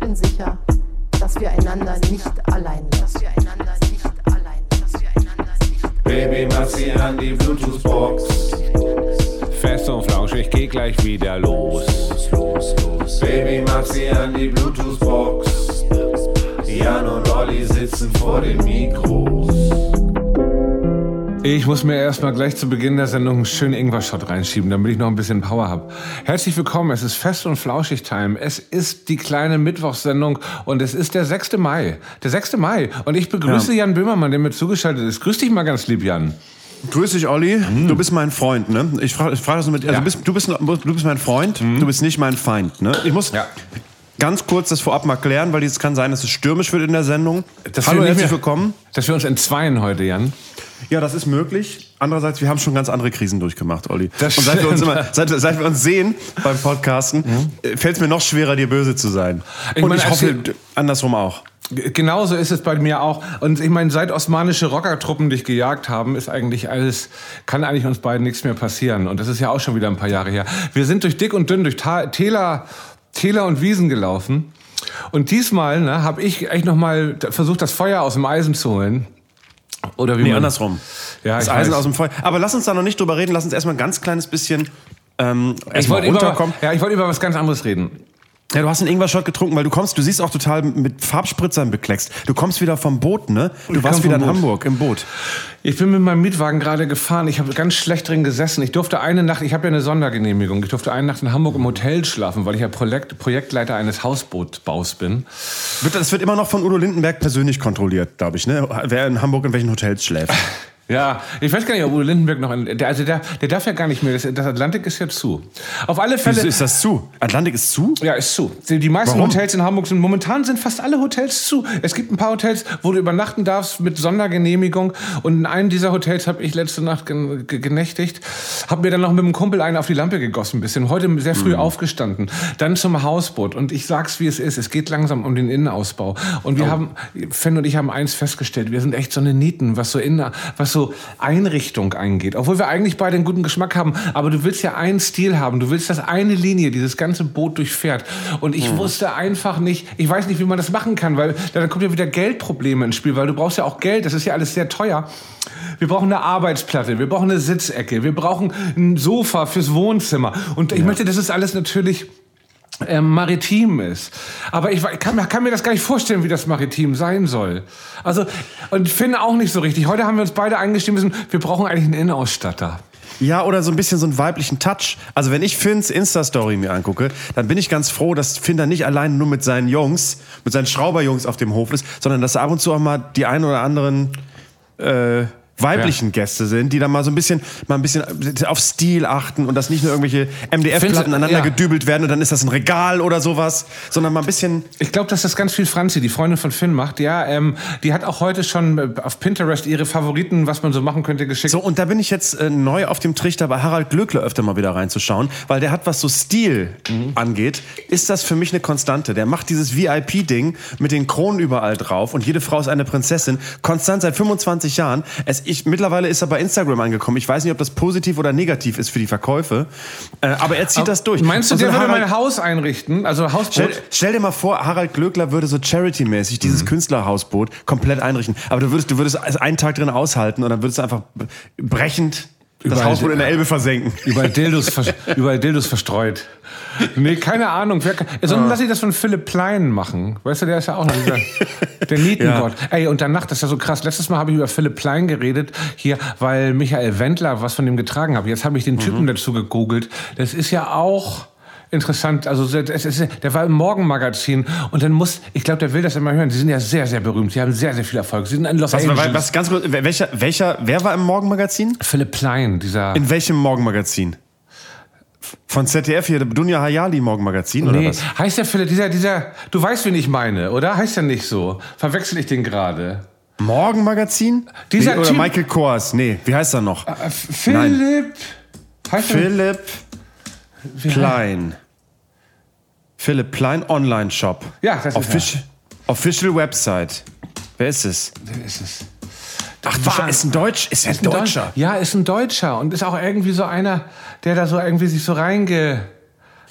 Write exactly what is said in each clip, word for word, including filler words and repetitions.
bin sicher, dass wir einander nicht allein lassen. Dass wir einander nicht allein, dass wir einander nicht. Baby, mach sie an die Bluetooth-Box. Fest und flauschig, geh gleich wieder los. Los, los. Baby, mach sie an die Bluetooth-Box. Jan und Olli sitzen vor den Mikros. Ich muss mir erstmal gleich zu Beginn der Sendung einen schönen Ingwer-Shot reinschieben, damit ich noch ein bisschen Power habe. Herzlich willkommen, es ist Fest und Flauschig-Time. Es ist die kleine Mittwochssendung und es ist der sechste Mai. Der sechste Mai. Und ich begrüße ja. Jan Böhmermann, der mir zugeschaltet ist. Grüß dich mal ganz lieb, Jan. Grüß dich, Olli. Mhm. Du bist mein Freund, ne? Ich frage ich frag das mit, also ja. du, bist, du, bist, du bist mein Freund, mhm. du bist nicht mein Feind, ne? Ich muss ja. ganz kurz das vorab mal klären, weil es kann sein, dass es stürmisch wird in der Sendung. Das Hallo, herzlich mehr, willkommen. Dass wir uns entzweien heute, Jan. Ja, das ist möglich. Andererseits, wir haben schon ganz andere Krisen durchgemacht, Olli. Das und seit wir, uns immer, seit, seit wir uns sehen beim Podcasten, mhm. fällt es mir noch schwerer, dir böse zu sein. Ich und meine, ich hoffe, andersrum auch. Genauso ist es bei mir auch. Und ich meine, seit osmanische Rockertruppen dich gejagt haben, ist eigentlich alles, kann eigentlich uns beiden nichts mehr passieren. Und das ist ja auch schon wieder ein paar Jahre her. Wir sind durch dick und dünn, durch Ta- Täler, Täler und Wiesen gelaufen. Und diesmal ne, habe ich echt nochmal versucht, das Feuer aus dem Eisen zu holen. Oder wie nee, man andersrum. Ja, das Eisen weiß. Aus dem Feuer. Aber lass uns da noch nicht drüber reden. Lass uns erstmal ein ganz kleines bisschen ähm, ich wollte runterkommen. Über, ja, ich wollte über was ganz anderes reden. Ja, du hast einen Ingwer-Shot getrunken, weil du kommst, du siehst auch total mit Farbspritzern bekleckst. Du kommst wieder vom Boot, ne? Du ich warst wieder in Boot. Hamburg im Boot. Ich bin mit meinem Mietwagen gerade gefahren. Ich habe ganz schlecht drin gesessen. Ich durfte eine Nacht, ich habe ja eine Sondergenehmigung, ich durfte eine Nacht in Hamburg im Hotel schlafen, weil ich ja Projekt, Projektleiter eines Hausbootbaus bin. Das wird immer noch von Udo Lindenberg persönlich kontrolliert, glaube ich, ne? Wer in Hamburg in welchen Hotels schläft. Ja, ich weiß gar nicht, ob Udo Lindenberg noch... In, der, also der, der darf ja gar nicht mehr, das, das Atlantik ist ja zu. Auf alle Fälle... Wieso ist das zu? Atlantik ist zu? Ja, ist zu. Die, die meisten Warum? Hotels in Hamburg sind... Momentan sind fast alle Hotels zu. Es gibt ein paar Hotels, wo du übernachten darfst mit Sondergenehmigung. Und in einem dieser Hotels habe ich letzte Nacht gen, genächtigt. Habe mir dann noch mit dem Kumpel einen auf die Lampe gegossen. Ein bisschen. Heute sehr früh mhm. aufgestanden. Dann zum Hausboot. Und ich sag's, wie es ist. Es geht langsam um den Innenausbau. Und wir oh. haben... Fenn und ich haben eins festgestellt. Wir sind echt so eine Nieten, was so innen... Was so Einrichtung angeht. Obwohl wir eigentlich beide einen guten Geschmack haben. Aber du willst ja einen Stil haben. Du willst, dass eine Linie dieses ganze Boot durchfährt. Und ich mhm. wusste einfach nicht, ich weiß nicht, wie man das machen kann, weil dann kommt ja wieder Geldprobleme ins Spiel, weil du brauchst ja auch Geld. Das ist ja alles sehr teuer. Wir brauchen eine Arbeitsplatte, wir brauchen eine Sitzecke, wir brauchen ein Sofa fürs Wohnzimmer. Und ich ja. möchte, das ist alles natürlich... Ähm, maritim ist. Aber ich kann, kann mir das gar nicht vorstellen, wie das maritim sein soll. Also, und finde auch nicht so richtig. Heute haben wir uns beide eingestehen müssen, wir brauchen eigentlich einen Innenausstatter. Ja, oder so ein bisschen so einen weiblichen Touch. Also wenn ich Finns Insta-Story mir angucke, dann bin ich ganz froh, dass Finn da nicht allein nur mit seinen Jungs, mit seinen Schrauberjungs auf dem Hof ist, sondern dass ab und zu auch mal die ein oder anderen... Äh, weiblichen ja. Gäste sind, die dann mal so ein bisschen mal ein bisschen auf Stil achten und dass nicht nur irgendwelche M D F-Platten aneinander ja. gedübelt werden und dann ist das ein Regal oder sowas, sondern mal ein bisschen... Ich glaube, dass das ganz viel Franzi, die Freundin von Finn, macht. Ja, ähm, die hat auch heute schon auf Pinterest ihre Favoriten, was man so machen könnte, geschickt. So, und da bin ich jetzt äh, neu auf dem Trichter, bei Harald Glöckler öfter mal wieder reinzuschauen, weil der hat, was so Stil mhm. angeht, ist das für mich eine Konstante. Der macht dieses V I P-Ding mit den Kronen überall drauf und jede Frau ist eine Prinzessin, konstant seit fünfundzwanzig Jahren. Es Ich, mittlerweile ist er bei Instagram angekommen. Ich weiß nicht, ob das positiv oder negativ ist für die Verkäufe. Äh, aber er zieht aber das durch. Meinst du, also der würde mein Haus einrichten? Also Hausboot? Stell, stell dir mal vor, Harald Glöckler würde so Charity-mäßig dieses mhm. Künstlerhausboot komplett einrichten. Aber du würdest, du würdest einen Tag drin aushalten und dann würdest du einfach brechend das überall Hausboot in der Elbe versenken. Überall Dildos, überall Dildos verstreut. Nee, keine Ahnung. Wer, sondern ah. lass ich das von Philipp Plein machen. Weißt du, der ist ja auch noch dieser, der Nietengott. Ja. Ey, und danach, das ist ja so krass. Letztes Mal habe ich über Philipp Plein geredet, hier, weil Michael Wendler was von dem getragen hat. Jetzt habe ich den Typen mhm. dazu gegoogelt. Das ist ja auch... interessant, also es ist, der war im Morgenmagazin und dann muss, ich glaube, der will das immer hören. Sie sind ja sehr, sehr berühmt. Sie haben sehr, sehr viel Erfolg. Sie sind in Los was, Angeles. Was, ganz kurz, welcher, welcher, wer war im Morgenmagazin? Philipp Plein, dieser. In welchem Morgenmagazin? Von Z D F hier, Dunja Hayali Morgenmagazin oder nee, was? Heißt der Philipp, dieser, dieser, du weißt, wen ich meine, oder? Heißt der nicht so? Verwechsel ich den gerade? Morgenmagazin? Dieser nee, oder Typ, Michael Kors? Nee, wie heißt er noch? Äh, Philipp. Heißt Philipp Plein. Philipp Plein Online-Shop. Ja, das Offici- ist er. Official Website. Wer ist es? Wer ist es? Ach, war, ist ein Deutsch? Ist, ist ein Deutscher? Ja, ist ein Deutscher und ist auch irgendwie so einer, der da so irgendwie sich so reinge...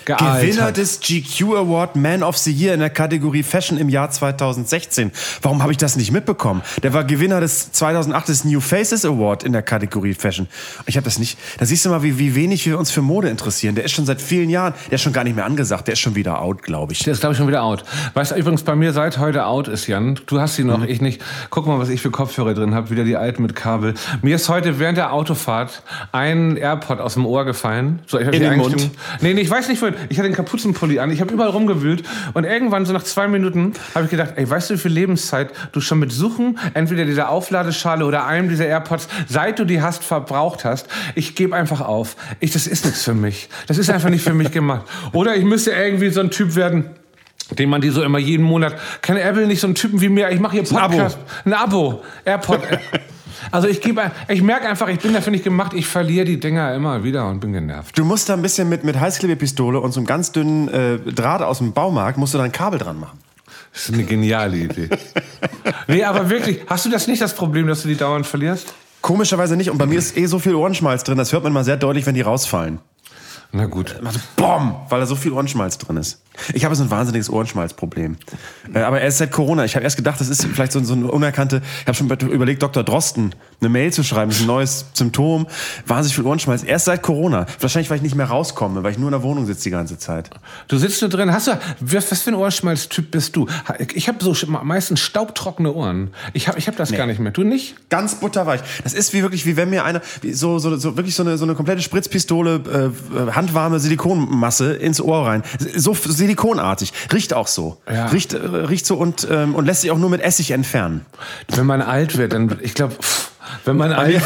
gealtert. Gewinner des G Q Award Man of the Year in der Kategorie Fashion im Jahr zweitausendsechzehn. Warum habe ich das nicht mitbekommen? Der war Gewinner des zweitausendacht des New Faces Award in der Kategorie Fashion. Ich habe das nicht. Da siehst du mal, wie, wie wenig wir uns für Mode interessieren. Der ist schon seit vielen Jahren, der ist schon gar nicht mehr angesagt. Der ist schon wieder out, glaube ich. Der ist, glaube ich, schon wieder out. Weißt du, übrigens, bei mir seit heute out ist, Jan. Du hast sie noch, mhm. ich nicht. Guck mal, was ich für Kopfhörer drin habe. Wieder die alten mit Kabel. Mir ist heute während der Autofahrt ein AirPod aus dem Ohr gefallen. So, ich in den Mund? Nee, nee, ich weiß nicht, wohin. Ich hatte den Kapuzenpulli an. Ich habe überall rumgewühlt. Und irgendwann, so nach zwei Minuten, habe ich gedacht, ey, weißt du, wie viel Lebenszeit du schon mit Suchen, entweder dieser Aufladeschale oder einem dieser AirPods, seit du die hast, verbraucht hast. Ich gebe einfach auf. Ich, das ist nichts für mich. Das ist einfach nicht für mich gemacht. Oder ich müsste irgendwie so ein Typ werden, den man die so immer jeden Monat... Kann Apple nicht so einen Typen wie mir? Ich mache hier Podcast. Ein Abo. Ein Abo. AirPod. Also ich gebe, ich merke einfach, ich bin dafür nicht gemacht, ich verliere die Dinger immer wieder und bin genervt. Du musst da ein bisschen mit, mit Heißklebepistole und so einem ganz dünnen äh, Draht aus dem Baumarkt, musst du da ein Kabel dran machen. Das ist eine geniale Idee. Nee, aber wirklich, hast du das nicht das Problem, dass du die dauernd verlierst? Komischerweise nicht. Und bei mir ist eh so viel Ohrenschmalz drin, das hört man mal sehr deutlich, wenn die rausfallen. Na gut. Also BOM! Weil da so viel Ohrenschmalz drin ist. Ich habe so ein wahnsinniges Ohrenschmalzproblem. Äh, aber erst seit Corona. Ich habe erst gedacht, das ist vielleicht so, so eine unerkannte... Ich habe schon überlegt, Doktor Drosten eine Mail zu schreiben. Das ist ein neues Symptom. Wahnsinnig viel Ohrenschmalz. Erst seit Corona. Wahrscheinlich, weil ich nicht mehr rauskomme, weil ich nur in der Wohnung sitze die ganze Zeit. Du sitzt nur drin. Hast du... Was für ein Ohrenschmalztyp bist du? Ich habe so meistens staubtrockene Ohren. Ich habe ich hab das nee. gar nicht mehr. Du nicht? Ganz butterweich. Das ist wie wirklich, wie wenn mir einer... Wie so, so, so wirklich so eine, so eine komplette Spritzpistole... Äh, handwarme Silikonmasse ins Ohr rein. So silikonartig. Riecht auch so. Ja. Riecht, äh, riecht so und, ähm, und lässt sich auch nur mit Essig entfernen. Wenn man alt wird, dann, ich glaube, wenn man alt,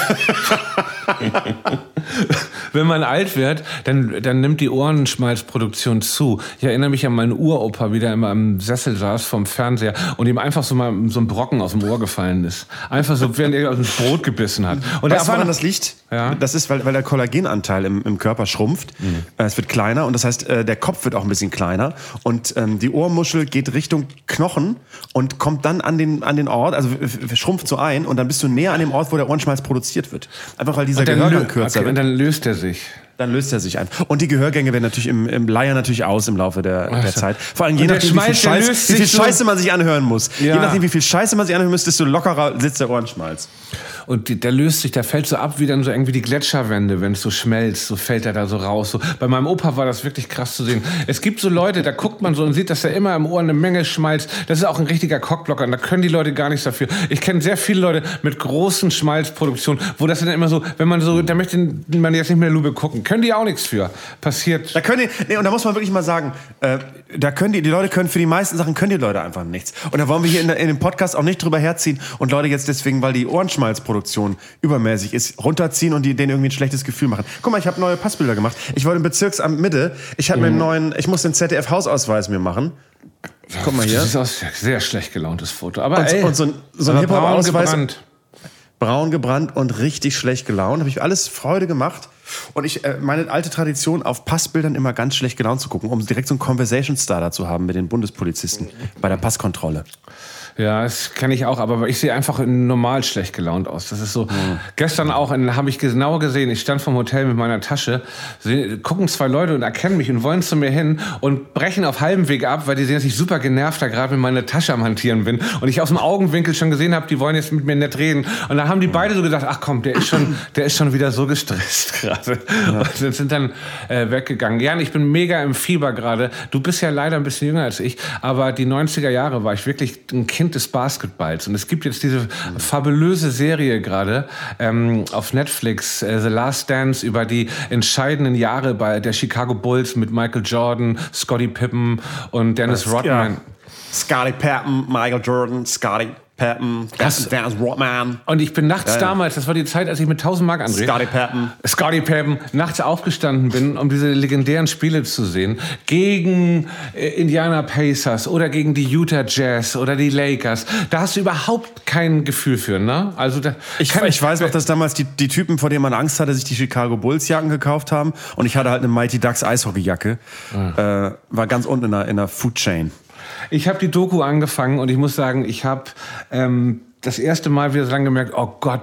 wenn man alt wird, dann, dann nimmt die Ohrenschmalzproduktion zu. Ich erinnere mich an meinen Uropa, wie der immer am Sessel saß vom Fernseher und ihm einfach so mal so ein Brocken aus dem Ohr gefallen ist. Einfach so, während er aus dem Brot gebissen hat. Und weißt du, woran das liegt? Ja. Das ist, weil, weil der Kollagenanteil im, im Körper schrumpft. Mhm. Es wird kleiner und das heißt, der Kopf wird auch ein bisschen kleiner und ähm, die Ohrmuschel geht Richtung Knochen und kommt dann an den, an den Ort, also schrumpft so ein und dann bist du näher an dem Ort, wo der Ohrenschmalz produziert wird. Einfach weil dieser Gehörgang kürzer okay, wird. Und dann löst er sich. Dann löst er sich ein. Und die Gehörgänge werden natürlich im, im Leier natürlich aus im Laufe der, der Zeit. Vor allem je nachdem, wie viel, Scheiß, wie viel Scheiße man sich anhören muss. Ja. Je nachdem, wie viel Scheiße man sich anhören muss, desto lockerer sitzt der Ohrenschmalz. Und die, der löst sich, der fällt so ab wie dann so irgendwie die Gletscherwände, wenn es so schmelzt, so fällt er da so raus. So. Bei meinem Opa war das wirklich krass zu sehen. Es gibt so Leute, da guckt man so und sieht, dass da immer im Ohr eine Menge Schmalz. Das ist auch ein richtiger Cockblocker und da können die Leute gar nichts dafür. Ich kenne sehr viele Leute mit großen Schmalzproduktionen, wo das dann immer so, wenn man so, da möchte man jetzt nicht mehr in der Lupe gucken, können die auch nichts für. Passiert. Da können die, nee, und da muss man wirklich mal sagen, äh, da können die, die Leute können für die meisten Sachen können die Leute einfach nichts. Und da wollen wir hier in, der, in dem Podcast auch nicht drüber herziehen und Leute jetzt deswegen, weil die Ohrenschmalzproduktion übermäßig ist, runterziehen und die, denen irgendwie ein schlechtes Gefühl machen. Guck mal, ich habe neue Passbilder gemacht. Ich wollte im Bezirksamt Mitte, ich habe mhm. mir einen neuen, ich muss den Z D F-Hausausweis mir machen. Guck mal hier. Das ist auch ein sehr schlecht gelauntes Foto. Aber und, ey, und so ein, so ein Hip-Hop-Ausweis. Gebrannt. Braun gebrannt und richtig schlecht gelaunt. Habe ich alles Freude gemacht. Und ich, äh, meine alte Tradition, auf Passbildern immer ganz schlecht gelaunt zu gucken, um direkt so einen Conversation Starter zu haben mit den Bundespolizisten bei der Passkontrolle. Ja, das kenne ich auch, aber ich sehe einfach normal schlecht gelaunt aus. Das ist so. Mhm. Gestern auch habe ich genau gesehen, ich stand vom Hotel mit meiner Tasche, sehen, gucken zwei Leute und erkennen mich und wollen zu mir hin und brechen auf halbem Weg ab, weil die sehen, dass ich super genervt da gerade mit meiner Tasche am Hantieren bin und ich aus dem Augenwinkel schon gesehen habe, die wollen jetzt mit mir nicht reden. Und dann haben die beide so gedacht, ach komm, der ist schon, der ist schon wieder so gestresst gerade. Ja. Und sind dann äh, weggegangen. Jan, ich bin mega im Fieber gerade. Du bist ja leider ein bisschen jünger als ich, aber die neunziger Jahre war ich wirklich ein Kind des Basketballs. Und es gibt jetzt diese fabulöse Serie gerade ähm, auf Netflix, äh, The Last Dance, über die entscheidenden Jahre bei der Chicago Bulls mit Michael Jordan, Scottie Pippen und Dennis Rodman. Ja. Scottie Pippen, Michael Jordan, Scottie Pippen, Dennis Rodman. Und ich bin nachts ja, ja. damals, das war die Zeit, als ich mit tausend Mark André, Scottie Pippen, Scottie Pippen, nachts aufgestanden bin, um diese legendären Spiele zu sehen, gegen äh, Indiana Pacers oder gegen die Utah Jazz oder die Lakers. Da hast du überhaupt kein Gefühl für, ne? Also da ich, ich weiß noch, dass damals die, die Typen, vor denen man Angst hatte, sich die Chicago Bulls Jacken gekauft haben und ich hatte halt eine Mighty Ducks Eishockeyjacke. Ja. Äh, war ganz unten in der, in der Food Chain. Ich habe die Doku angefangen und ich muss sagen, ich habe ähm, das erste Mal wieder dran gemerkt, oh Gott,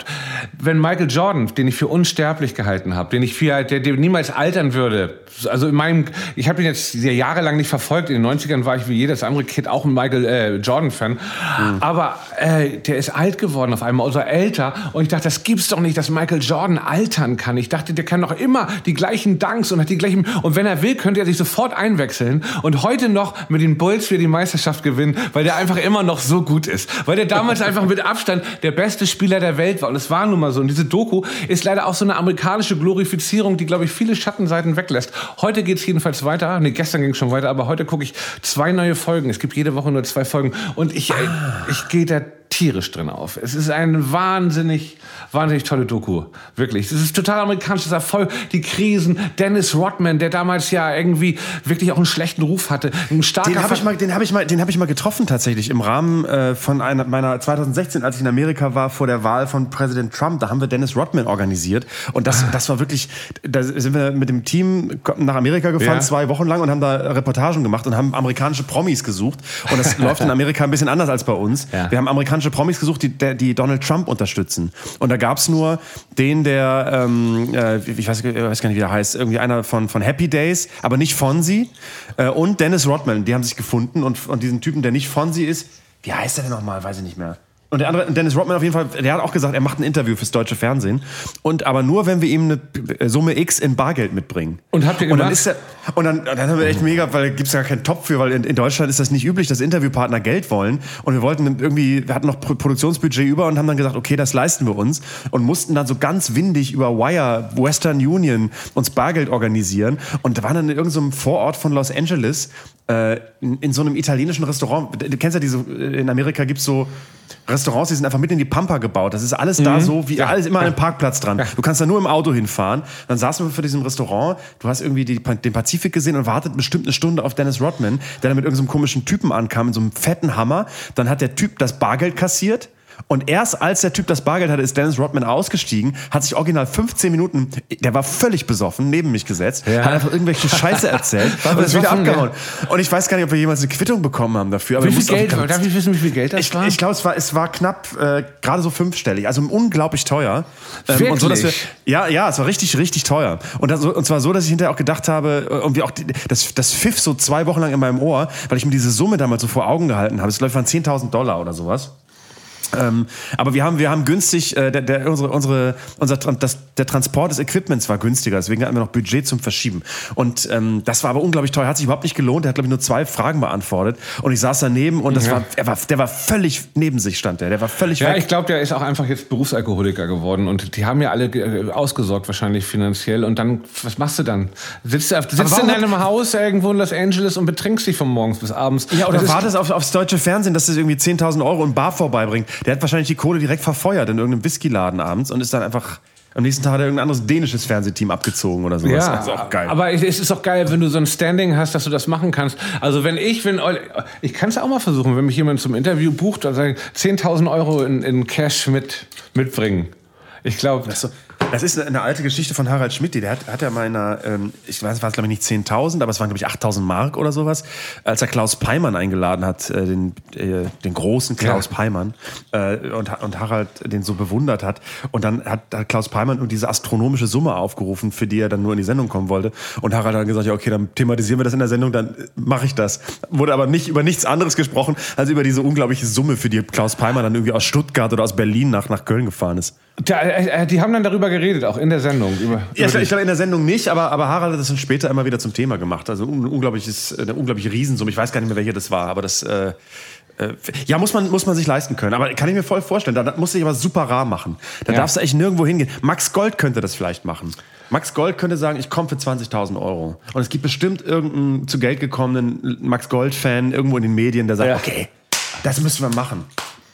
wenn Michael Jordan, den ich für unsterblich gehalten habe, den ich für, der, der niemals altern würde, also in meinem, ich habe ihn jetzt jahrelang nicht verfolgt, in den neunzigern war ich wie jedes andere Kind auch ein Michael äh, Jordan-Fan, mhm. aber äh, der ist alt geworden auf einmal, oder älter, und ich dachte, das gibt's doch nicht, dass Michael Jordan altern kann. Ich dachte, der kann doch immer die gleichen Dunks und hat die gleichen, und wenn er will, könnte er sich sofort einwechseln und heute noch mit den Bulls für die Meisterschaft gewinnen, weil der einfach immer noch so gut ist, weil der damals einfach mit Abstand der beste Spieler der Welt war, und es war nun mal so, und diese Doku ist leider auch so eine amerikanische Glorifizierung, die, glaube ich, viele Schattenseiten weglässt. Heute geht's jedenfalls weiter, nee, gestern ging es schon weiter, aber heute gucke ich zwei neue Folgen, es gibt jede Woche nur zwei Folgen, und ich, ah. ich gehe da tierisch drin auf. Es ist eine wahnsinnig, wahnsinnig tolle Doku. Wirklich. Es ist total amerikanisches Erfolg. Die Krisen. Dennis Rodman, der damals ja irgendwie wirklich auch einen schlechten Ruf hatte. Ein starker den habe ich mal, den habe ich mal, den habe ich mal getroffen tatsächlich im Rahmen äh, von einer meiner zwanzig sechzehn, als ich in Amerika war vor der Wahl von Präsident Trump. Da haben wir Dennis Rodman organisiert, und das, das war wirklich. Da sind wir mit dem Team nach Amerika gefahren, ja. zwei Wochen lang, und haben da Reportagen gemacht und haben amerikanische Promis gesucht. Und das läuft in Amerika ein bisschen anders als bei uns. Ja. Wir haben amerikanische Promis gesucht, die, die Donald Trump unterstützen. Und da gab es nur den, der, ähm, äh, ich, weiß, ich weiß gar nicht, wie der heißt, irgendwie einer von, von Happy Days, aber nicht Fonzie, äh, und Dennis Rodman, die haben sich gefunden, und, und diesen Typen, der nicht Fonzie ist, wie heißt der denn nochmal, weiß ich nicht mehr. Und der andere, Dennis Rodman auf jeden Fall, der hat auch gesagt, er macht ein Interview fürs deutsche Fernsehen. Und aber nur, wenn wir ihm eine Summe X in Bargeld mitbringen. Und habt ihr gemacht? Und dann, ist er, und dann, dann haben wir echt mega, weil da gibt es ja keinen Topf für, weil in, in Deutschland ist das nicht üblich, dass Interviewpartner Geld wollen. Und wir wollten irgendwie, wir hatten noch Produktionsbudget über und haben dann gesagt, okay, das leisten wir uns. Und mussten dann so ganz windig über Wire, Western Union uns Bargeld organisieren. Und da waren dann in irgendeinem Vorort von Los Angeles, äh, in, in so einem italienischen Restaurant. Du kennst ja diese, in Amerika gibt's so Restaurants, die sind einfach mitten in die Pampa gebaut. Das ist alles mhm. da so, wie ja. alles immer an einem Parkplatz dran. Ja. Du kannst da nur im Auto hinfahren. Dann saßen wir vor diesem Restaurant, du hast irgendwie die, den Pazifik gesehen und wartet bestimmt eine Stunde auf Dennis Rodman, der dann mit irgendeinem komischen Typen ankam, in so einem fetten Hammer. Dann hat der Typ das Bargeld kassiert. Und erst als der Typ das Bargeld hatte, ist Dennis Rodman ausgestiegen, hat sich original fünfzehn Minuten, der war völlig besoffen, neben mich gesetzt, ja. hat einfach irgendwelche Scheiße erzählt und ist wieder abgehauen. Ja. Und ich weiß gar nicht, ob wir jemals eine Quittung bekommen haben dafür. Aber wie viel Geld? Auch, darf ich wissen, wie viel Geld das ich, war? Ich glaube, es war, es war knapp, äh, gerade so fünfstellig, also unglaublich teuer. Ähm, Wirklich? Und so, dass wir, ja, ja, es war richtig, richtig teuer. Und, das, und zwar so, dass ich hinterher auch gedacht habe, irgendwie auch, das, das pfiff so zwei Wochen lang in meinem Ohr, weil ich mir diese Summe damals so vor Augen gehalten habe. Es glaube ich waren zehntausend Dollar oder sowas. Ähm, aber wir haben, wir haben günstig, äh, der, der, unsere, unsere, unser, das, der Transport des Equipments war günstiger, deswegen hatten wir noch Budget zum Verschieben. Und ähm, das war aber unglaublich teuer, hat sich überhaupt nicht gelohnt. Er hat, glaube ich, nur zwei Fragen beantwortet. Und ich saß daneben und das ja. war, er war, der war völlig neben sich, stand der. Der war völlig Ja, weg. ich glaube, der ist auch einfach jetzt Berufsalkoholiker geworden. Und die haben ja alle äh, ausgesorgt, wahrscheinlich finanziell. Und dann, was machst du dann? Sitzt du sitzt in deinem Haus irgendwo in Los Angeles und betrinkst dich von morgens bis abends. Ja, oder wartest auf, aufs deutsche Fernsehen, dass das irgendwie zehntausend Euro in Bar vorbeibringt. Der hat wahrscheinlich die Kohle direkt verfeuert in irgendeinem Whiskyladen abends und ist dann einfach am nächsten Tag hat er irgendein anderes dänisches Fernsehteam abgezogen oder sowas. Ja, das ist auch geil. Aber es ist auch geil, wenn du so ein Standing hast, dass du das machen kannst. Also wenn ich, wenn ich kann es auch mal versuchen, wenn mich jemand zum Interview bucht, dann sage ich zehntausend Euro in, in Cash mit, mitbringen. Ich glaube, das, so, das ist eine alte Geschichte von Harald Schmidt. Der hat, hat ja mal in einer, ähm, ich weiß, es waren glaube ich nicht zehntausend, aber es waren glaube ich achttausend Mark oder sowas, als er Klaus Peimann eingeladen hat, äh, den, äh, den großen Klaus ja. Peimann, äh, und, und Harald den so bewundert hat. Und dann hat, hat Klaus Peimann diese astronomische Summe aufgerufen, für die er dann nur in die Sendung kommen wollte. Und Harald hat dann gesagt, ja okay, dann thematisieren wir das in der Sendung, dann mache ich das. Wurde aber nicht über nichts anderes gesprochen, als über diese unglaubliche Summe, für die Klaus Peimann dann irgendwie aus Stuttgart oder aus Berlin nach, nach Köln gefahren ist. Da, die haben dann darüber geredet, auch in der Sendung. Über, ja, über ich glaube in der Sendung nicht, aber, aber Harald hat das dann später immer wieder zum Thema gemacht. Also ein unglaubliches, eine unglaubliche Riesensumme. Ich weiß gar nicht mehr, welche das war, aber das äh, äh, ja, muss man, muss man sich leisten können. Aber kann ich mir voll vorstellen, da musst du dich aber super rar machen. Da ja. darfst du echt nirgendwo hingehen. Max Gold könnte das vielleicht machen. Max Gold könnte sagen, ich komme für zwanzigtausend Euro. Und es gibt bestimmt irgendeinen zu Geld gekommenen Max Gold-Fan irgendwo in den Medien, der sagt, ja. okay, das müssen wir machen.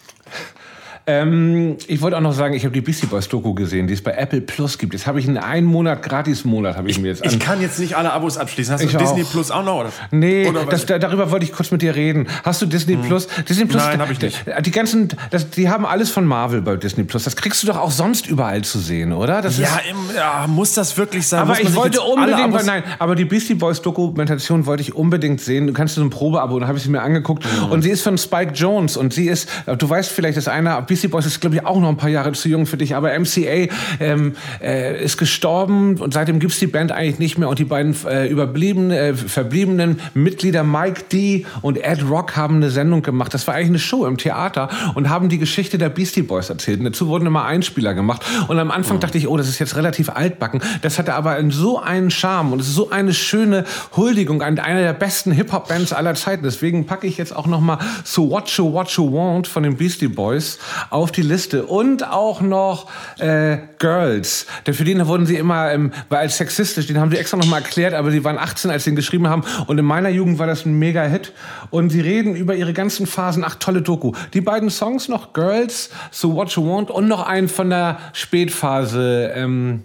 Ähm, ich wollte auch noch sagen, ich habe die Beastie Boys Doku gesehen, die es bei Apple Plus gibt. Jetzt habe ich einen einen Monat Gratis-Monat habe ich, ich mir jetzt an. Ich kann jetzt nicht alle Abos abschließen. Hast du ich Disney auch. Plus auch noch? Oder? Nee, oder das, darüber wollte ich kurz mit dir reden. Hast du Disney hm. Plus? Disney Plus? Nein, habe ich nicht. Die ganzen, das, die haben alles von Marvel bei Disney Plus. Das kriegst du doch auch sonst überall zu sehen, oder? Das ja, ist, im, ja, muss das wirklich sein? Aber ich wollte unbedingt, weil, nein, aber die Beastie Boys Dokumentation wollte ich unbedingt sehen. Du kannst so ein Probeabo, da habe ich sie mir angeguckt. Mhm. Und sie ist von Spike Jonze und sie ist, du weißt vielleicht, das eine Beastie Beastie Boys ist, glaube ich, auch noch ein paar Jahre zu jung für dich, aber M C A ähm, äh, ist gestorben und seitdem gibt's die Band eigentlich nicht mehr und die beiden äh, überbliebenen, äh, verbliebenen Mitglieder Mike D und Ed Rock haben eine Sendung gemacht. Das war eigentlich eine Show im Theater und haben die Geschichte der Beastie Boys erzählt. Und dazu wurden immer Einspieler gemacht und am Anfang mhm. dachte ich, oh, das ist jetzt relativ altbacken. Das hatte aber in so einen Charme und es ist so eine schöne Huldigung an einer der besten Hip-Hop-Bands aller Zeiten. Deswegen packe ich jetzt auch noch mal So What You What You Want von den Beastie Boys auf die Liste und auch noch äh, Girls. Denn für den wurden sie immer, ähm, weil als sexistisch, den haben sie extra noch mal erklärt, aber sie waren achtzehn, als sie ihn geschrieben haben und in meiner Jugend war das ein Mega-Hit und sie reden über ihre ganzen Phasen. Ach, tolle Doku. Die beiden Songs noch, Girls, So What You Want und noch einen von der Spätphase, ähm,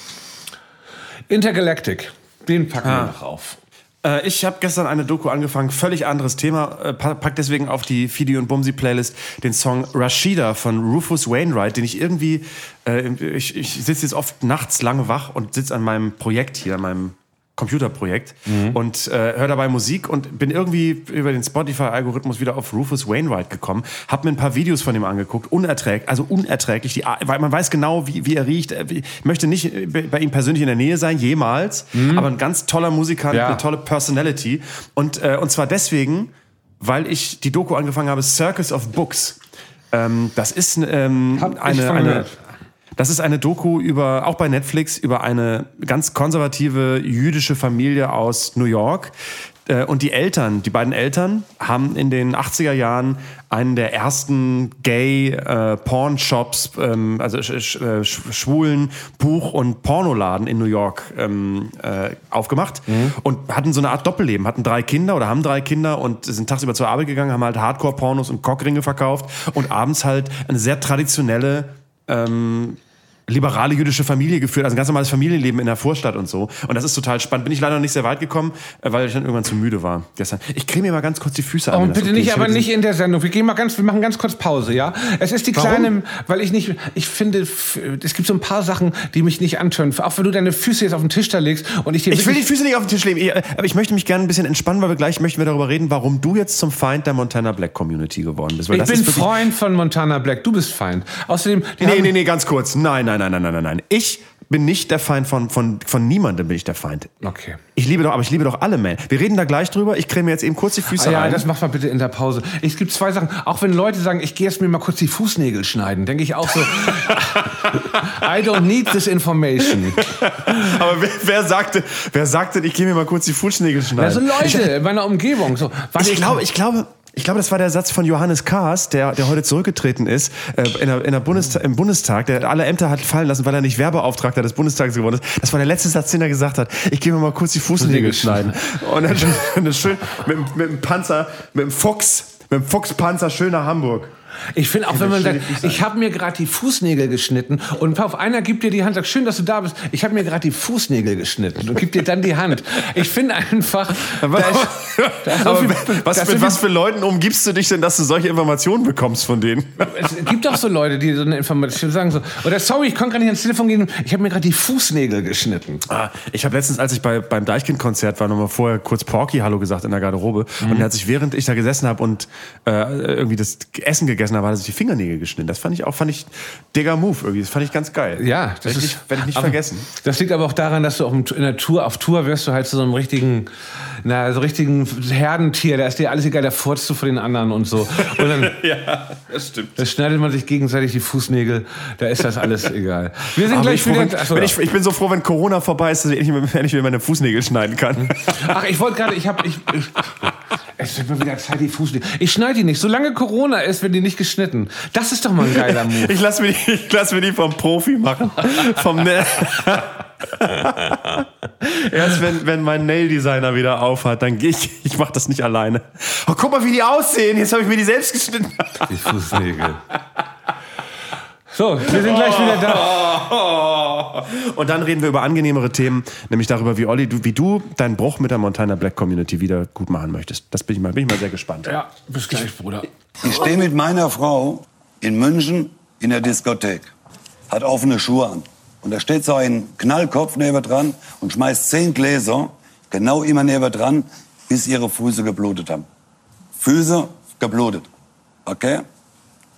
Intergalactic. Den packen ah. wir noch auf. Äh, ich habe gestern eine Doku angefangen, völlig anderes Thema, äh, pack deswegen auf die Fidi und Bumsi Playlist den Song Rashida von Rufus Wainwright, den ich irgendwie, äh, ich, ich sitze jetzt oft nachts lange wach und sitze an meinem Projekt hier, an meinem Computerprojekt mhm. und äh, höre dabei Musik und bin irgendwie über den Spotify-Algorithmus wieder auf Rufus Wainwright gekommen, habe mir ein paar Videos von ihm angeguckt, unerträglich, also unerträglich, die, weil man weiß genau, wie, wie er riecht. Ich möchte nicht bei ihm persönlich in der Nähe sein, jemals, mhm. aber ein ganz toller Musiker, ja. eine tolle Personality und, äh, und zwar deswegen, weil ich die Doku angefangen habe, Circus of Books. Ähm, das ist ähm, eine... eine Das ist eine Doku über, auch bei Netflix, über eine ganz konservative jüdische Familie aus New York. Und die Eltern, die beiden Eltern, haben in den achtziger Jahren einen der ersten Gay-Porn-Shops, äh, ähm, also sch- sch- schwulen Buch- und Pornoladen in New York ähm, äh, aufgemacht mhm. und hatten so eine Art Doppelleben, hatten drei Kinder oder haben drei Kinder und sind tagsüber zur Arbeit gegangen, haben halt Hardcore-Pornos und Cockringe verkauft und abends halt eine sehr traditionelle ähm, liberale jüdische Familie geführt, also ein ganz normales Familienleben in der Vorstadt und so. Und das ist total spannend. Bin ich leider noch nicht sehr weit gekommen, weil ich dann irgendwann zu müde war gestern. Ich creme mir mal ganz kurz die Füße an. Oh, bitte nicht, aber nicht in der Sendung. Wir gehen mal ganz, wir machen ganz kurz Pause, ja? Es ist die kleine, Warum? weil ich nicht, ich finde, es gibt so ein paar Sachen, die mich nicht antören. Auch wenn du deine Füße jetzt auf den Tisch da legst und ich dir Ich will die Füße nicht auf den Tisch legen, aber ich möchte mich gerne ein bisschen entspannen, weil wir gleich möchten wir darüber reden, warum du jetzt zum Feind der Montana Black Community geworden bist. Weil ich das bin ist Freund von Montana Black, du bist Feind. Außerdem, nee, nee, nee, ganz kurz. Nein, nein, nein, nein, nein, nein. Ich bin nicht der Feind von, von, von niemandem, bin ich der Feind. Okay. Ich liebe doch, aber ich liebe doch alle Männer. Wir reden da gleich drüber. Ich creme jetzt eben kurz die Füße ah, ja, ein. Ja, das mach mal bitte in der Pause. Es gibt zwei Sachen. Auch wenn Leute sagen, ich gehe jetzt mir mal kurz die Fußnägel schneiden, denke ich auch so, I don't need this information. Aber wer, wer sagte, wer sagte, ich gehe mir mal kurz die Fußnägel schneiden? Also Leute ich, in meiner Umgebung. So, ich, ich glaube, ich glaube... Ich glaube, das war der Satz von Johannes Kahrs, der, der heute zurückgetreten ist, äh, in der, in der Bundestag, im Bundestag, der alle Ämter hat fallen lassen, weil er nicht Werbeauftragter des Bundestags geworden ist. Das war der letzte Satz, den er gesagt hat. Ich gehe mir mal kurz die Fußnägel schneiden. Und dann schön mit, mit dem Panzer, mit dem Fuchs, mit dem Fuchspanzer schön nach Hamburg. Ich finde auch, wenn man sagt, ich habe mir gerade die Fußnägel geschnitten und auf einer gibt dir die Hand, sagt, schön, dass du da bist. Ich habe mir gerade die Fußnägel geschnitten und gibt dir dann die Hand. Ich finde einfach, aber, da ist, da ist aber viel, was, mit was für Leuten umgibst du dich denn, dass du solche Informationen bekommst von denen? Es gibt doch so Leute, die so eine Information sagen so, oder sorry, ich konnte gerade nicht ans Telefon gehen, ich habe mir gerade die Fußnägel geschnitten. Ah, ich habe letztens, als ich bei, beim Deichkind-Konzert war, nochmal vorher kurz Porky Hallo gesagt in der Garderobe mhm. und er hat sich, während ich da gesessen habe und äh, irgendwie das Essen gegessen habe, hat er sich die Fingernägel geschnitten. Das fand ich auch, fand ich digger Move irgendwie. Das fand ich ganz geil. Ja, das werde ich ist, nicht, werd ich nicht vergessen. Das liegt aber auch daran, dass du auch in der Tour, auf Tour wirst du halt zu so einem richtigen, na, so richtigen Herdentier. Da ist dir alles egal, da furzt du vor den anderen und so. Und dann, ja, das stimmt. Da schneidet man sich gegenseitig die Fußnägel. Da ist das alles egal. Wir sind aber gleich froh, wieder. Wenn, achso, wenn ich, ich bin so froh, wenn Corona vorbei ist, dass ich endlich wieder meine Fußnägel schneiden kann. Ach, ich wollte gerade, ich habe, ich, ich, es wird mir wieder Zeit, die Fußnägel. Ich schneide die nicht. Solange Corona ist, werden die nicht geschnitten. Das ist doch mal ein geiler Move. Ich lasse mir, die, lass mir die vom Profi machen. Vom Ne- Erst wenn, wenn mein Nail-Designer wieder aufhat, dann gehe ich. Ich mache das nicht alleine. Oh, guck mal, wie die aussehen. Jetzt habe ich mir die selbst geschnitten. Die Fußnägel. So, wir sind gleich wieder da. Und dann reden wir über angenehmere Themen, nämlich darüber, wie Olli, du, wie du deinen Bruch mit der Montana Black Community wieder gut machen möchtest. Das bin ich mal, bin ich mal sehr gespannt. Ja, bis gleich, Bruder. Ich stehe mit meiner Frau in München in der Diskothek, hat offene Schuhe an. Und da steht so ein Knallkopf neben dran und schmeißt zehn Gläser genau immer neben dran, bis ihre Füße geblutet haben. Füße geblutet. Okay?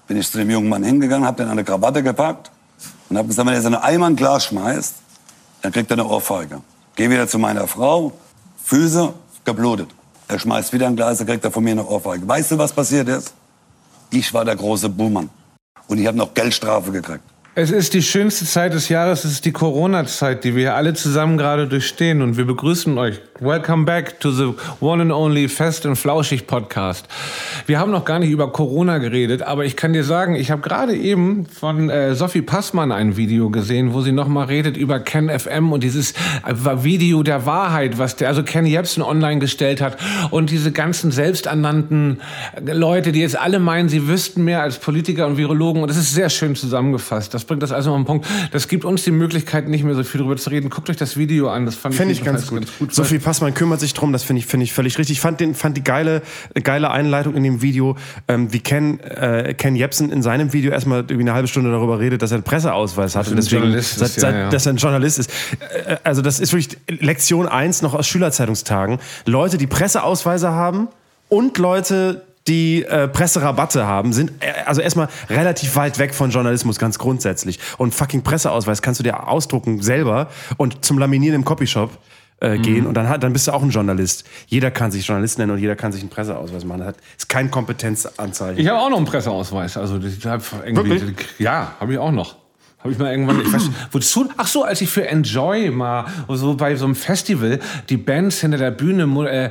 bin ich zu dem jungen Mann hingegangen, habe den an der Krawatte gepackt und habe gesagt, wenn er so eine Eimer ein Glas schmeißt, dann kriegt er eine Ohrfeige. Geh wieder zu meiner Frau, Füße geblutet. Er schmeißt wieder ein Glas, dann kriegt er von mir eine Ohrfeige. Weißt du, was passiert ist? Ich war der große Buhmann. Und ich habe noch Geldstrafe gekriegt. Es ist die schönste Zeit des Jahres, es ist die Corona-Zeit, die wir alle zusammen gerade durchstehen. Und wir begrüßen euch. Welcome back to the one and only Fest and Flauschig Podcast. Wir haben noch gar nicht über Corona geredet, aber ich kann dir sagen, ich habe gerade eben von äh, Sophie Passmann ein Video gesehen, wo sie nochmal redet über Ken F M und dieses äh, Video der Wahrheit, was der, also Ken Jebsen online gestellt hat und diese ganzen selbsternannten Leute, die jetzt alle meinen, sie wüssten mehr als Politiker und Virologen. Und das ist sehr schön zusammengefasst. Das bringt das also auf den Punkt. Das gibt uns die Möglichkeit, nicht mehr so viel drüber zu reden. Guckt euch das Video an. Das fand Find ich, ich ganz gut. ganz gut. Sophie Passmann kümmert sich drum. Das finde ich, finde ich völlig richtig. Ich fand, den, fand die geile, geile Einleitung in dem Video, ähm, wie Ken, äh, Ken Jebsen in seinem Video erstmal irgendwie eine halbe Stunde darüber redet, dass er einen Presseausweis hat. Und deswegen, Journalist ist, seit, seit, ja, ja. dass er ein Journalist ist. Äh, also das ist wirklich Lektion eins noch aus Schülerzeitungstagen. Leute, die Presseausweise haben und Leute, die äh, Presserabatte haben, sind äh, also erstmal relativ weit weg von Journalismus, ganz grundsätzlich. Und fucking Presseausweis kannst du dir ausdrucken selber und zum Laminieren im Copyshop äh, gehen mhm. und dann, dann bist du auch ein Journalist. Jeder kann sich Journalist nennen und jeder kann sich einen Presseausweis machen. Das ist kein Kompetenzanzeichen. Ich habe auch noch einen Presseausweis. Also das, irgendwie, Wirklich? Ja, habe ich auch noch. Habe ich mal irgendwann, ich weiß, wozu? Ach so, als ich für Enjoy mal so bei so einem Festival die Bands hinter der Bühne äh,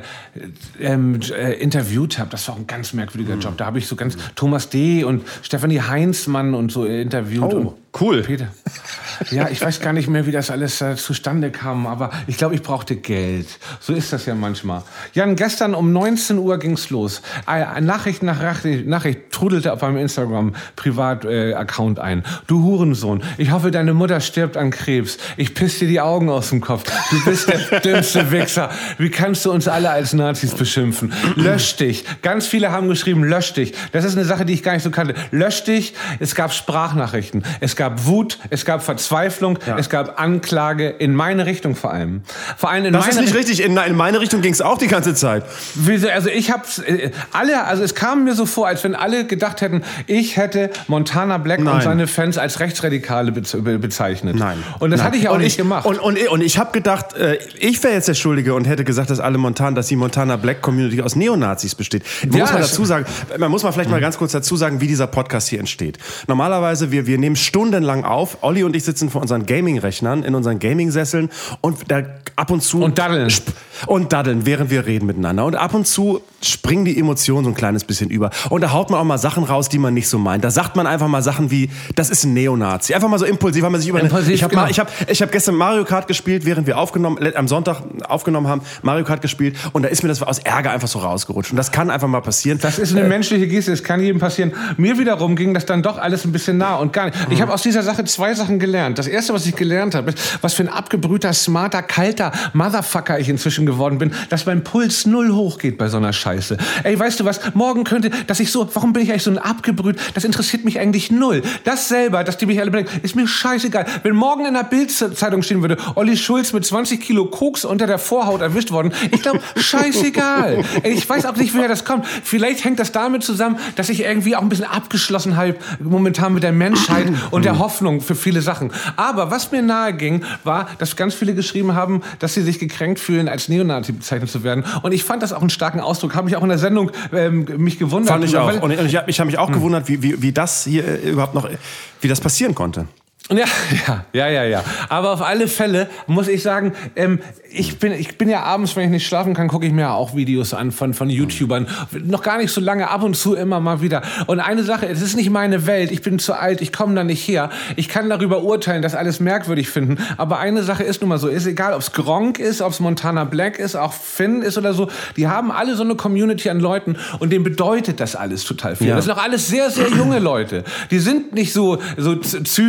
ähm, äh, interviewt habe. Das war auch ein ganz merkwürdiger mhm. Job. Da habe ich so ganz Thomas D. und Stefanie Heinzmann und so interviewt. Oh, und cool. Peter. Ja, ich weiß gar nicht mehr, wie das alles äh, zustande kam, aber ich glaube, ich brauchte Geld. So ist das ja manchmal. Jan, gestern um neunzehn Uhr ging's los. Äh, Nachricht nach Nachricht, Nachricht trudelte auf meinem Instagram-Privat-Account äh, ein. Du Hurensohn, ich hoffe, deine Mutter stirbt an Krebs. Ich piss dir die Augen aus dem Kopf. Du bist der dümmste Wichser. Wie kannst du uns alle als Nazis beschimpfen? Lösch dich. Ganz viele haben geschrieben, lösch dich. Das ist eine Sache, die ich gar nicht so kannte. Lösch dich. Es gab Sprachnachrichten. Es gab Wut. Es gab Verzweiflung. Verzweiflung, ja. Es gab Anklage in meine Richtung vor allem. Vor allem in das meine ist nicht Ri- richtig, in, in meine Richtung ging es auch die ganze Zeit. Also ich hab's, äh, alle, also es kam mir so vor, als wenn alle gedacht hätten, ich hätte Montana Black Nein. und seine Fans als Rechtsradikale be- bezeichnet. Nein. Und das Nein. hatte ich auch und nicht ich, gemacht. Und, und, und ich habe gedacht, äh, ich wäre jetzt der Schuldige und hätte gesagt, dass alle Montana, dass die Montana Black Community aus Neonazis besteht. Ja, muss man dazu sagen, man muss mal vielleicht mal ganz kurz dazu sagen, wie dieser Podcast hier entsteht. Normalerweise, wir, wir nehmen stundenlang auf. Olli und ich sitzen vor unseren Gaming-Rechnern, in unseren Gaming-Sesseln und da ab und zu... Und daddeln. Sp- und daddeln, während wir reden miteinander. Und ab und zu springen die Emotionen so ein kleines bisschen über. Und da haut man auch mal Sachen raus, die man nicht so meint. Da sagt man einfach mal Sachen wie, das ist ein Neonazi. Einfach mal so impulsiv, weil man sich über... Impulsiv, ich habe genau. ich hab, ich hab gestern Mario Kart gespielt, während wir aufgenommen, am Sonntag aufgenommen haben, Mario Kart gespielt. Und da ist mir das aus Ärger einfach so rausgerutscht. Und das kann einfach mal passieren. Das ist eine äh, menschliche Geste, das kann jedem passieren. Mir wiederum ging das dann doch alles ein bisschen nah und gar nicht. Ich habe aus dieser Sache zwei Sachen gelernt. Das erste, was ich gelernt habe, ist, was für ein abgebrühter, smarter, kalter Motherfucker ich inzwischen geworden bin, dass mein Puls null hochgeht bei so einer Scheiße. Ey, weißt du was, morgen könnte, dass ich so, warum bin ich eigentlich so ein abgebrüht, das interessiert mich eigentlich null. Das selber, dass die mich alle bedenken, ist mir scheißegal. Wenn morgen in der Bild-Zeitung stehen würde, Olli Schulz mit zwanzig Kilo Koks unter der Vorhaut erwischt worden, ich glaube, scheißegal. Ey, ich weiß auch nicht, woher das kommt. Vielleicht hängt das damit zusammen, dass ich irgendwie auch ein bisschen abgeschlossen habe, momentan mit der Menschheit und der Hoffnung für viele Sachen. Aber was mir nahe ging, war, dass ganz viele geschrieben haben, dass sie sich gekränkt fühlen, als Neonazi bezeichnet zu werden. Und ich fand das auch einen starken Ausdruck. Habe mich auch in der Sendung ähm, mich gewundert. Fand ich auch. Weil, und ich, ich habe mich auch gewundert, wie, wie, wie das hier äh, überhaupt noch, wie das passieren konnte. Ja, ja, ja, ja, ja. Aber auf alle Fälle muss ich sagen, ähm, ich bin, ich bin ja abends, wenn ich nicht schlafen kann, gucke ich mir ja auch Videos an von, von YouTubern. Noch gar nicht so lange, ab und zu immer mal wieder. Und eine Sache, es ist nicht meine Welt, ich bin zu alt, ich komme da nicht her. Ich kann darüber urteilen, das alles merkwürdig finden. Aber eine Sache ist nun mal so, ist egal, ob es Gronkh ist, ob es Montana Black ist, auch Finn ist oder so, die haben alle so eine Community an Leuten und denen bedeutet das alles total viel. Ja. Das sind auch alles sehr, sehr junge Leute. Die sind nicht so, so zynische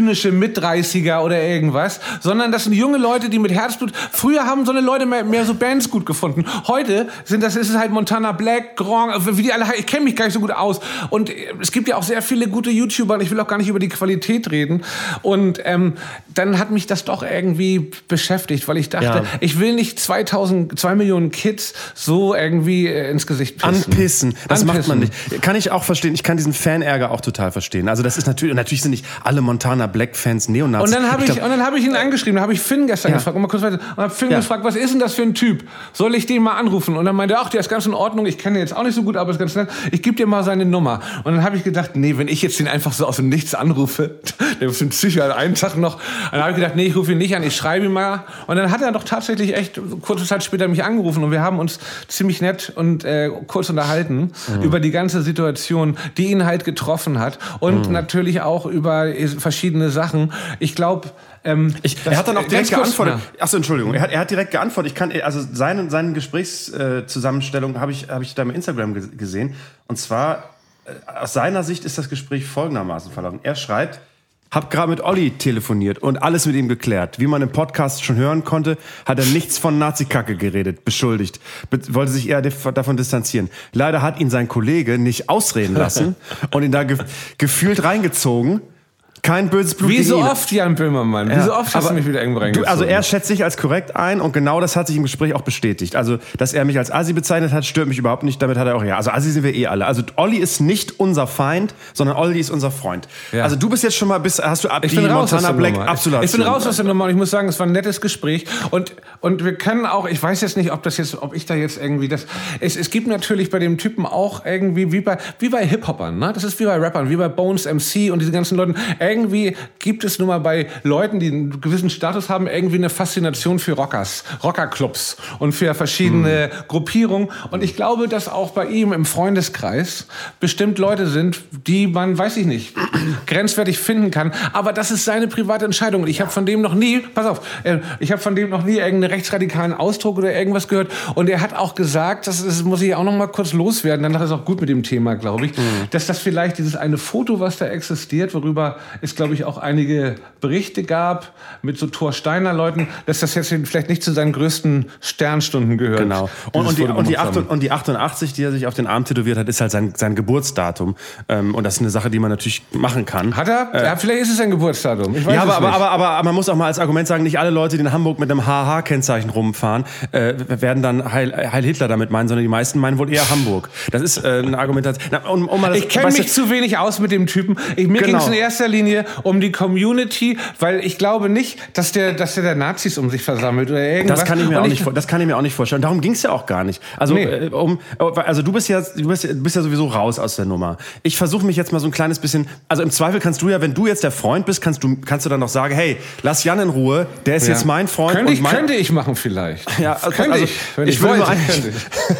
Mit-dreißiger oder irgendwas, sondern das sind junge Leute, die mit Herzblut, früher haben so eine Leute mehr, mehr so Bands gut gefunden. Heute sind das, ist es halt Montana Black, Gronk, wie die alle, ich kenne mich gar nicht so gut aus. Und es gibt ja auch sehr viele gute YouTuber, und ich will auch gar nicht über die Qualität reden. Und ähm, dann hat mich das doch irgendwie beschäftigt, weil ich dachte, ja. ich will nicht zweitausend, zwei Millionen Kids so irgendwie äh, ins Gesicht pissen. Anpissen, das Anpissen. macht man nicht. Kann ich auch verstehen, ich kann diesen Fanärger auch total verstehen. Also das ist natürlich, natürlich sind nicht alle Montana Black-Fans Neonazis. Und dann habe ich, ich, und dann habe ich ihn angeschrieben, da habe ich Finn gestern ja. gefragt, und mal kurz weiter, und habe Finn ja. gefragt, was ist denn das für ein Typ? Soll ich den mal anrufen? Und dann meinte er, ach, der ist ganz in Ordnung, ich kenne ihn jetzt auch nicht so gut, aber ist ganz nett, ich gebe dir mal seine Nummer. Und dann habe ich gedacht, nee, wenn ich jetzt den einfach so aus dem Nichts anrufe, der ist ein Psycho, einen Tag noch, dann habe ich gedacht, nee, ich rufe ihn nicht an, ich schreibe ihn mal. Und dann hat er doch tatsächlich echt kurze Zeit später mich angerufen und wir haben uns ziemlich nett und äh, kurz unterhalten mhm. über die ganze Situation, die ihn halt getroffen hat und mhm. natürlich auch über verschiedene Sachen. Ich glaube, ähm, er hat dann auch direkt geantwortet. Achso, Entschuldigung. Er hat, er hat direkt geantwortet. Ich kann, also seine, seine Gesprächszusammenstellung äh, habe ich, hab ich da im Instagram ge- gesehen. Und zwar, äh, aus seiner Sicht ist das Gespräch folgendermaßen verlaufen. Er schreibt, hab gerade mit Olli telefoniert und alles mit ihm geklärt. Wie man im Podcast schon hören konnte, hat er nichts von Nazi-Kacke geredet, beschuldigt. Be- wollte sich eher def- davon distanzieren. Leider hat ihn sein Kollege nicht ausreden lassen und ihn da ge- gefühlt reingezogen. Kein böses Blut. Wie so oft, Jan Böhmermann. Wie so oft hast du mich wieder irgendwo reingezogen. Also er schätzt sich als korrekt ein und genau das hat sich im Gespräch auch bestätigt. Also, dass er mich als Assi bezeichnet hat, stört mich überhaupt nicht. Damit hat er auch, ja, also Assi sind wir eh alle. Also Olli ist nicht unser Feind, sondern Olli ist unser Freund. Ja. Also du bist jetzt schon mal, bist, hast du ab ich die bin raus Montana Black absolut. Ich bin raus aus der Nummer und ich muss sagen, es war ein nettes Gespräch. Und, und wir können auch, ich weiß jetzt nicht, ob das jetzt, ob ich da jetzt irgendwie das, es, es gibt natürlich bei dem Typen auch irgendwie, wie bei, wie bei Hip-Hopern, ne? Das ist wie bei Rappern, wie bei Bones M C und diese ganzen Leuten. Irgendwie gibt es nun mal bei Leuten, die einen gewissen Status haben, irgendwie eine Faszination für Rockers, Rockerclubs und für verschiedene mhm. Gruppierungen. Und ich glaube, dass auch bei ihm im Freundeskreis bestimmt Leute sind, die man, weiß ich nicht, grenzwertig finden kann. Aber das ist seine private Entscheidung. Und ich habe von dem noch nie, pass auf, ich habe von dem noch nie irgendeinen rechtsradikalen Ausdruck oder irgendwas gehört. Und er hat auch gesagt, das, ist, muss ich auch noch mal kurz loswerden, danach ist auch gut mit dem Thema, glaube ich, mhm. dass das vielleicht dieses eine Foto, was da existiert, worüber es, glaube ich, auch einige Berichte gab mit so Thor Steiner Leuten, dass das jetzt vielleicht nicht zu seinen größten Sternstunden gehört. Genau. Und, und, die, und, die acht, und die achtundachtzig, die er sich auf den Arm tätowiert hat, ist halt sein, sein Geburtsdatum. Ähm, und das ist eine Sache, die man natürlich machen kann. Hat er? Äh, ja, vielleicht ist es sein Geburtsdatum. Ich weiß ja, aber, es aber, nicht. aber, aber, aber man muss auch mal als Argument sagen, nicht alle Leute, die in Hamburg mit einem H H-Kennzeichen rumfahren, äh, werden dann Heil, Heil Hitler damit meinen, sondern die meisten meinen wohl eher Hamburg. Das ist äh, eine Argumentation. Na, um, um mal das, ich kenne mich zu wenig aus mit dem Typen. Ich, mir genau. ging es in erster Linie um die Community, weil ich glaube nicht, dass der, dass der, der Nazis um sich versammelt oder irgendwas. Das kann ich mir, auch, nicht, das kann ich mir auch nicht vorstellen. Darum ging es ja auch gar nicht. Also, nee. äh, um, also du bist ja, du bist, bist ja sowieso raus aus der Nummer. Ich versuche mich jetzt mal so ein kleines bisschen. Also im Zweifel kannst du ja, wenn du jetzt der Freund bist, kannst du, kannst du dann noch sagen, hey, lass Jan in Ruhe. Der ist ja. jetzt mein Freund. Könnte, und ich, mein könnte ich machen vielleicht. Ja, also, könnte also, ich. Wenn ich, ich will wollte, nur eigentlich,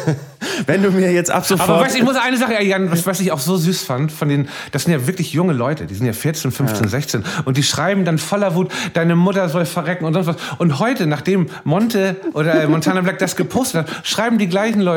wenn du mir jetzt ab sofort... Aber weißt, ich muss eine Sache, Jan, was, was ich auch so süß fand, von den, das sind ja wirklich junge Leute, die sind ja vierzehn, fünfzehn, ja. sechzehn und die schreiben dann voller Wut, deine Mutter soll verrecken und sonst was. Und heute, nachdem Monte oder Montana Black das gepostet hat, schreiben die gleichen Leute,